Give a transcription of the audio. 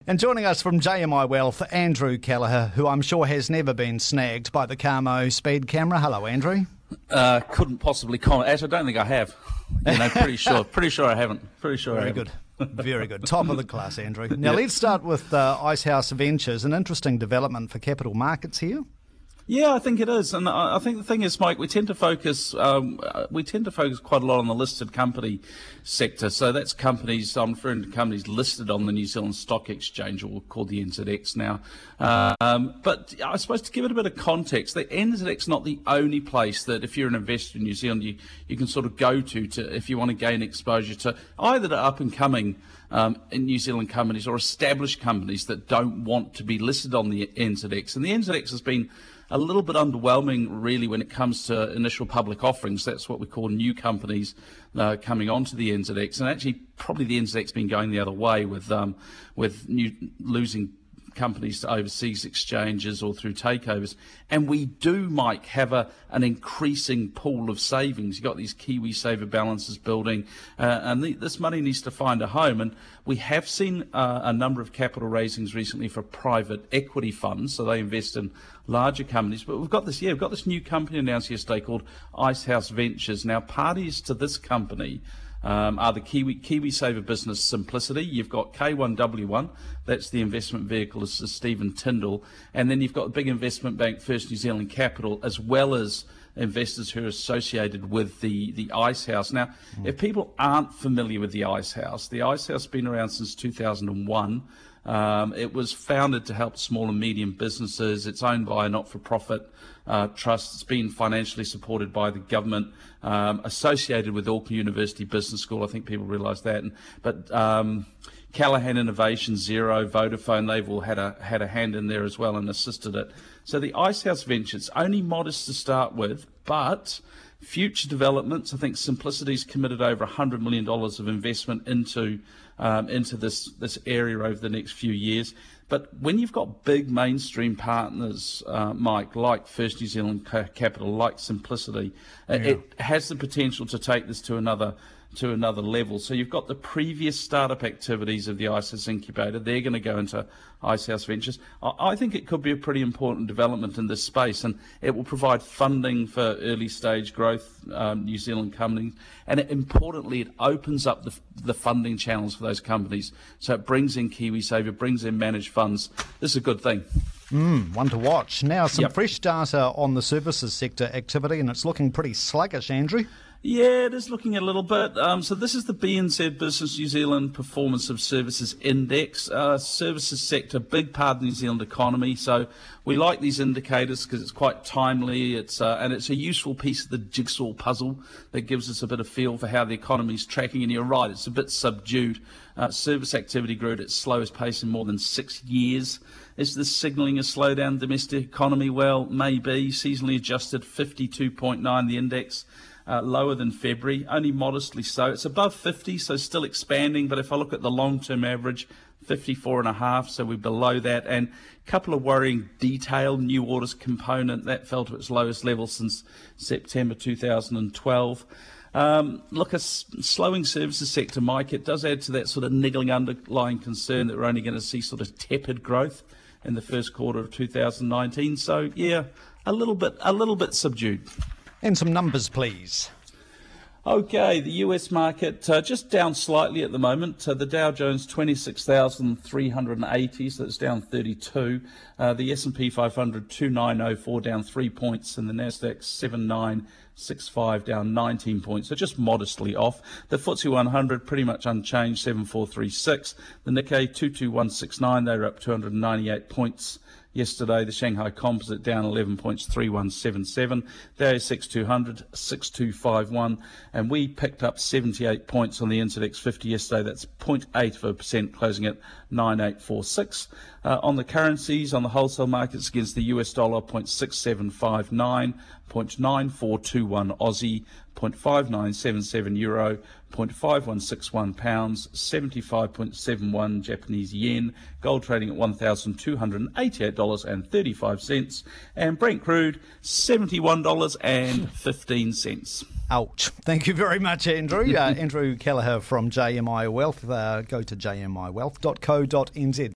And joining us from JMI Wealth, Andrew Kelleher, who I'm sure has never been snagged by the Carmo speed camera. Hello, Andrew. Couldn't possibly comment. Actually, I don't think I have. Pretty sure I haven't. Very good. Very good. Top of the class, Andrew. Now, Let's start with Icehouse Ventures, an interesting development for capital markets here. Yeah, I think it is, and I think the thing is, Mike, we tend to focus quite a lot on the listed company sector. So that's companies. I'm referring to companies listed on the New Zealand Stock Exchange, or called the NZX now. But I suppose to give it a bit of context, the NZX is not the only place that, if you're an investor in New Zealand, you can sort of go to if you want to gain exposure to either to up and coming in New Zealand companies or established companies that don't want to be listed on the NZX. And the NZX has been a little bit underwhelming, really, when it comes to initial public offerings. That's what we call new companies coming onto the NZX. And actually, probably the NZX been going the other way with losing companies to overseas exchanges or through takeovers. And we do, Mike, have an increasing pool of savings. You've got these KiwiSaver balances building, and this money needs to find a home. And we have seen a number of capital raisings recently for private equity funds, so they invest in larger companies. But we've got this new company announced yesterday called Icehouse Ventures. Now, parties to this company are the KiwiSaver business Simplicity. You've got K1W1, that's the investment vehicle, this is Stephen Tyndall, and then you've got the big investment bank First New Zealand Capital, as well as investors who are associated with the Icehouse. Now, if people aren't familiar with the Icehouse has been around since 2001. It was founded to help small and medium businesses. It's owned by a not-for-profit trust. It's been financially supported by the government, associated with Auckland University Business School. I think people realise that. But Callaghan Innovation, Xero, Vodafone, they've all had a hand in there as well and assisted it. So the Icehouse Ventures, only modest to start with, but future developments. I think Simplicity's committed over $100 million of investment into this area over the next few years. But when you've got big mainstream partners, Mike, like First New Zealand Capital, like Simplicity, it has the potential to take this to another level. So you've got the previous startup activities of the Icehouse Incubator. They're going to go into Icehouse Ventures. I think it could be a pretty important development in this space, and it will provide funding for early stage growth New Zealand companies, and importantly, it opens up the funding channels for those companies. So it brings in KiwiSaver, brings in managed funds. This is a good thing. One to watch. Now, some fresh data on the services sector activity, and it's looking pretty sluggish, Andrew. Yeah, it is looking a little bit. So this is the BNZ Business New Zealand Performance of Services Index. Services sector, big part of the New Zealand economy. So we like these indicators because it's quite timely. And it's a useful piece of the jigsaw puzzle that gives us a bit of feel for how the economy is tracking. And you're right, it's a bit subdued. Service activity grew at its slowest pace in more than 6 years. Is this signalling a slowdown in the domestic economy? Well, maybe. Seasonally adjusted 52.9, the index. Lower than February, only modestly so. It's above 50, so still expanding, but if I look at the long-term average, 54.5, so we're below that. And a couple of worrying detail, new orders component, that fell to its lowest level since September 2012. Look, a slowing services sector, Mike, it does add to that sort of niggling underlying concern that we're only going to see sort of tepid growth in the first quarter of 2019. So, yeah, a little bit subdued. And some numbers, please. Okay, the US market just down slightly at the moment. The Dow Jones 26,380, so it's down 32. The S&P 500 2904, down 3 points, and the Nasdaq 7965, down 19 points, so just modestly off. The FTSE 100 pretty much unchanged, 7436. The Nikkei 22169, they were up 298 points. Yesterday, the Shanghai Composite down 11 points, 3177. The ASX 200, 6251. And we picked up 78 points on the NZX 50 yesterday. That's 0.8%, closing at 9846. On the currencies, on the wholesale markets against the US dollar, 0.6759, 0.9421 Aussie, 0.5977 euro, 0.5161 pounds, 75.71 Japanese yen, gold trading at $1,288.35, and Brent crude $71.15. Ouch. Thank you very much, Andrew. Andrew Kelleher from JMI Wealth. Go to jmiwealth.co.nz.